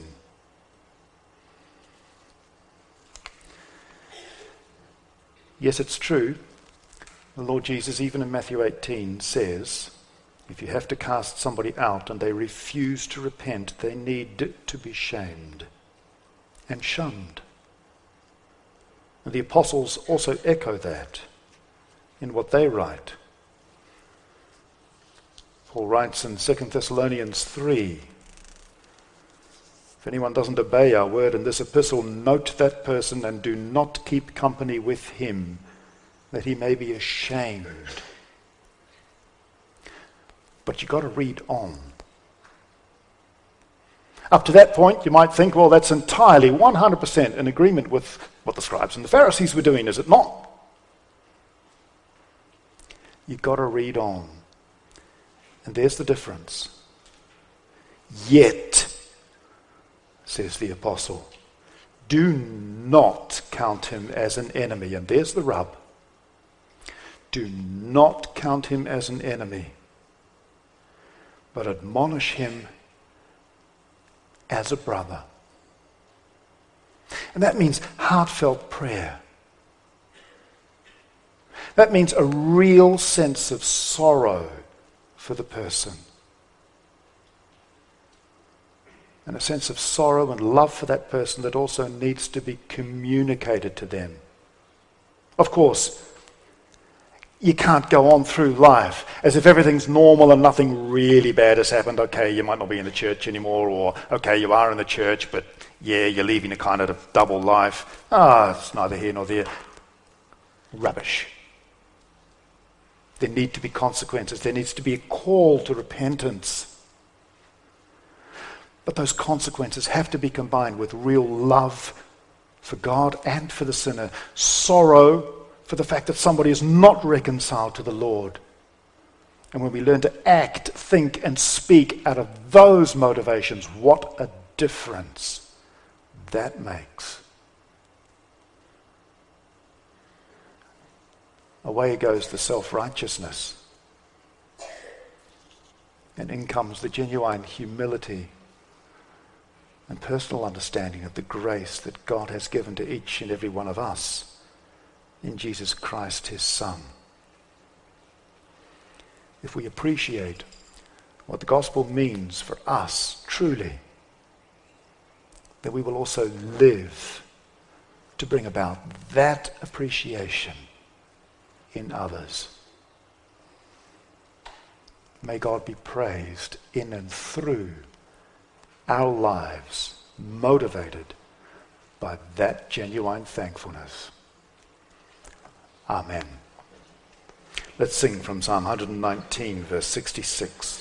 Yes, it's true. The Lord Jesus, even in Matthew eighteen, says, if you have to cast somebody out and they refuse to repent, they need to be shamed and shunned. And the apostles also echo that in what they write. Paul writes in Second Thessalonians three, if anyone doesn't obey our word in this epistle, note that person and do not keep company with him, that he may be ashamed. But you've got to read on. Up to that point, you might think, well, that's entirely one hundred percent in agreement with what the scribes and the Pharisees were doing, is it not? You've got to read on. And there's the difference. Yet, says the apostle, do not count him as an enemy. And there's the rub. Do not count him as an enemy, but admonish him as a brother. And that means heartfelt prayer. That means a real sense of sorrow for the person. And a sense of sorrow and love for that person that also needs to be communicated to them. Of course, you can't go on through life as if everything's normal and nothing really bad has happened. Okay, you might not be in the church anymore, or okay, you are in the church, but yeah, you're leading a kind of double life. Ah, it's neither here nor there. Rubbish. There need to be consequences. There needs to be a call to repentance. But those consequences have to be combined with real love for God and for the sinner. Sorrow for the fact that somebody is not reconciled to the Lord. And when we learn to act, think, and speak out of those motivations, what a difference that makes. Away goes the self-righteousness. And in comes the genuine humility and personal understanding of the grace that God has given to each and every one of us in Jesus Christ, his Son. If we appreciate what the gospel means for us truly, then we will also live to bring about that appreciation in others. May God be praised in and through our lives, motivated by that genuine thankfulness. Amen. Let's sing from Psalm one nineteen, verse sixty-six.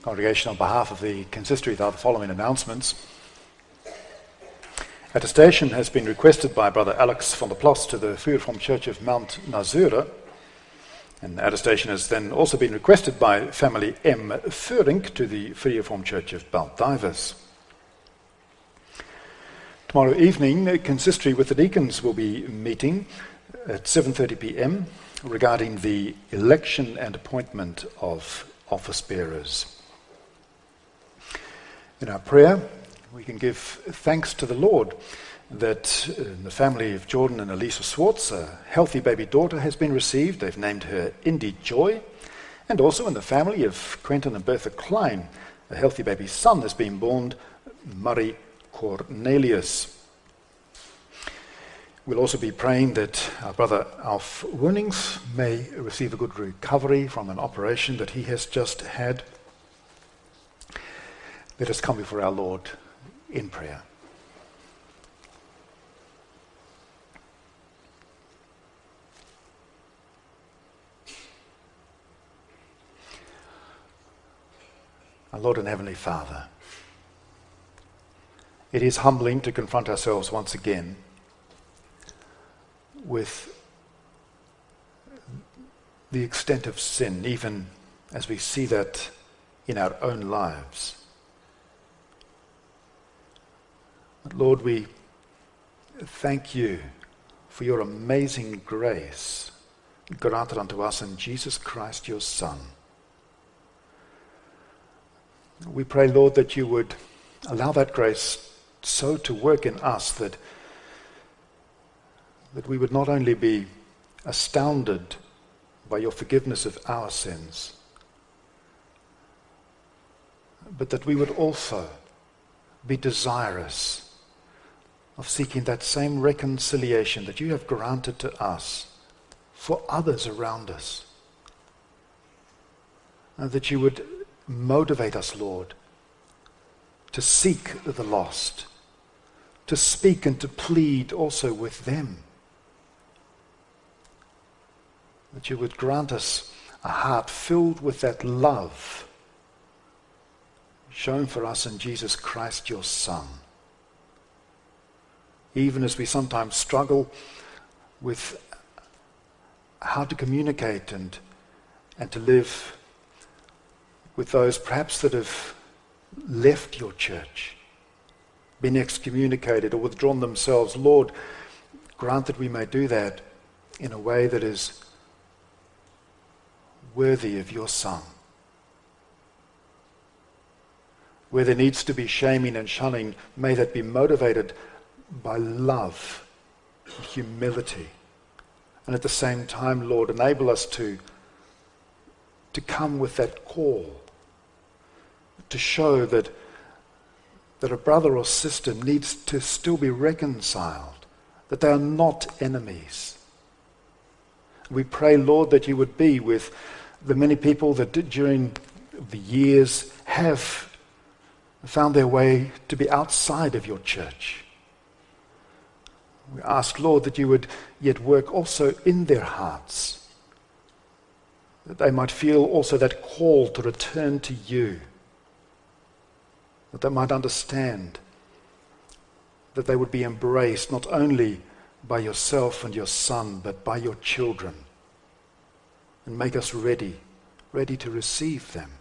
Congregation, on behalf of the consistory, there are the following announcements. Attestation has been requested by Brother Alex van der Plas to the Free Reformed Church of Mount Nazura, and attestation has then also been requested by family M. Furink to the Free Reformed Church of Baldivis. Tomorrow evening, consistory with the deacons will be meeting at seven thirty p.m. regarding the election and appointment of office bearers. In our prayer, we can give thanks to the Lord that in the family of Jordan and Elisa Swartz, a healthy baby daughter has been received. They've named her Indy Joy. And also in the family of Quentin and Bertha Klein, a healthy baby son has been born, Murray Cornelius. We'll also be praying that our brother Alf Wonings may receive a good recovery from an operation that he has just had. Let us come before our Lord in prayer. Our Lord and Heavenly Father, it is humbling to confront ourselves once again with the extent of sin, even as we see that in our own lives. But Lord, we thank you for your amazing grace granted unto us in Jesus Christ, your Son. We pray, Lord, that you would allow that grace so to work in us that, that we would not only be astounded by your forgiveness of our sins, but that we would also be desirous of seeking that same reconciliation that you have granted to us for others around us. And that you would motivate us, Lord, to seek the lost, to speak and to plead also with them. That you would grant us a heart filled with that love shown for us in Jesus Christ, your Son. Even as we sometimes struggle with how to communicate and, and to live with those perhaps that have left your church, been excommunicated or withdrawn themselves. Lord, grant that we may do that in a way that is worthy of your Son. Where there needs to be shaming and shunning, may that be motivated by love and humility. And at the same time, Lord, enable us to, to come with that call, to show that, that a brother or sister needs to still be reconciled, that they are not enemies. We pray, Lord, that you would be with the many people that during the years have found their way to be outside of your church. We ask, Lord, that you would yet work also in their hearts, that they might feel also that call to return to you, that they might understand that they would be embraced not only by yourself and your Son, but by your children, and make us ready, ready to receive them.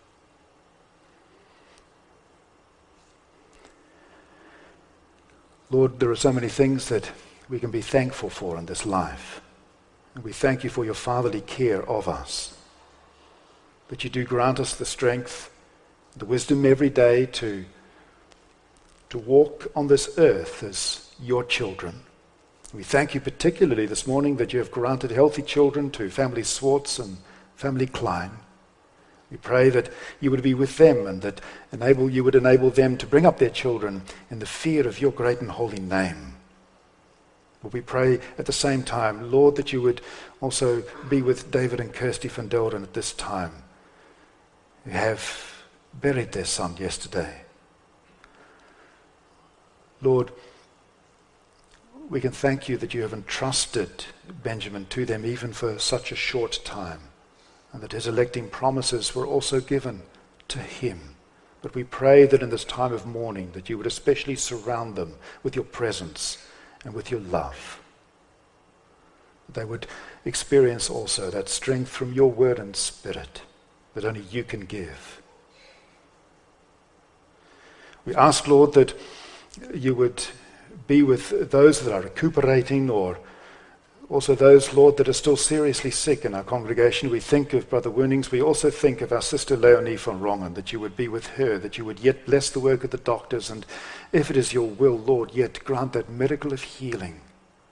Lord, there are so many things that we can be thankful for in this life. And we thank you for your fatherly care of us, that you do grant us the strength, the wisdom every day to, to walk on this earth as your children. We thank you particularly this morning that you have granted healthy children to family Swartz and family Klein. We pray that you would be with them and that enable you would enable them to bring up their children in the fear of your great and holy name. But we pray at the same time, Lord, that you would also be with David and Kirsty van Delden at this time, who have buried their son yesterday. Lord, we can thank you that you have entrusted Benjamin to them even for such a short time, and that his electing promises were also given to him. But we pray that in this time of mourning, that you would especially surround them with your presence and with your love. That they would experience also that strength from your word and spirit that only you can give. We ask, Lord, that you would be with those that are recuperating, or also those, Lord, that are still seriously sick in our congregation. We think of Brother Woonings. We also think of our sister Leonie van Rongen, that you would be with her, that you would yet bless the work of the doctors, and if it is your will, Lord, yet grant that miracle of healing.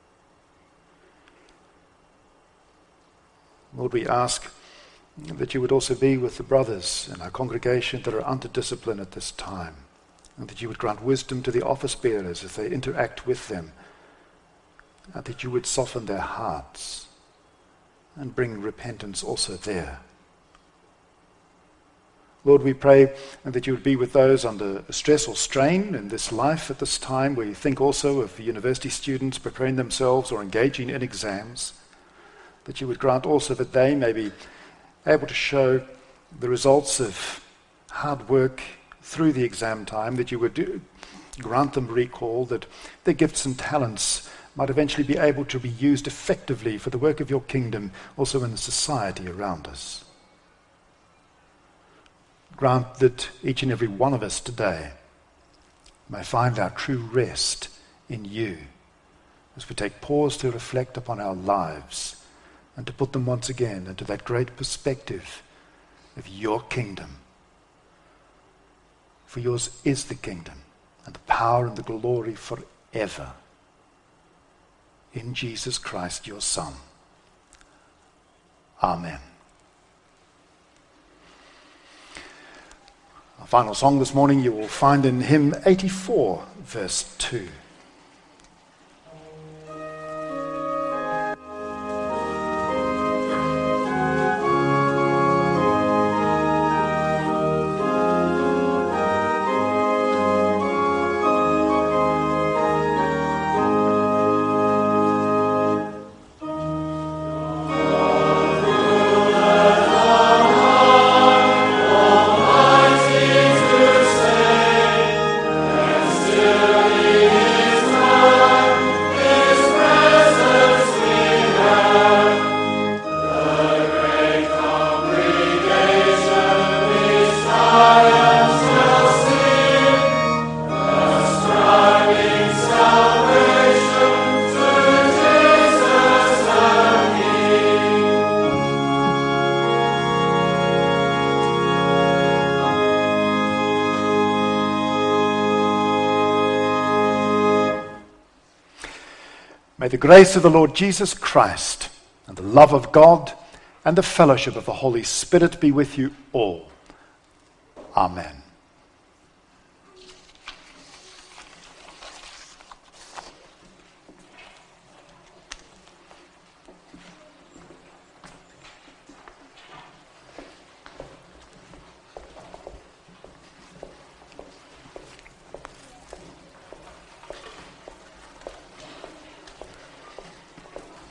Lord, we ask that you would also be with the brothers in our congregation that are under discipline at this time, and that you would grant wisdom to the office bearers as they interact with them, and that you would soften their hearts and bring repentance also there. Lord, we pray that you would be with those under stress or strain in this life at this time. We think also of the university students preparing themselves or engaging in exams, that you would grant also that they may be able to show the results of hard work through the exam time, that you would do, grant them recall, that their gifts and talents might eventually be able to be used effectively for the work of your kingdom, also in the society around us. Grant that each and every one of us today may find our true rest in you as we take pause to reflect upon our lives and to put them once again into that great perspective of your kingdom. For yours is the kingdom and the power and the glory forever. In Jesus Christ, your Son. Amen. Our final song this morning you will find in hymn eighty-four, verse two. May the grace of the Lord Jesus Christ and the love of God and the fellowship of the Holy Spirit be with you all. Amen.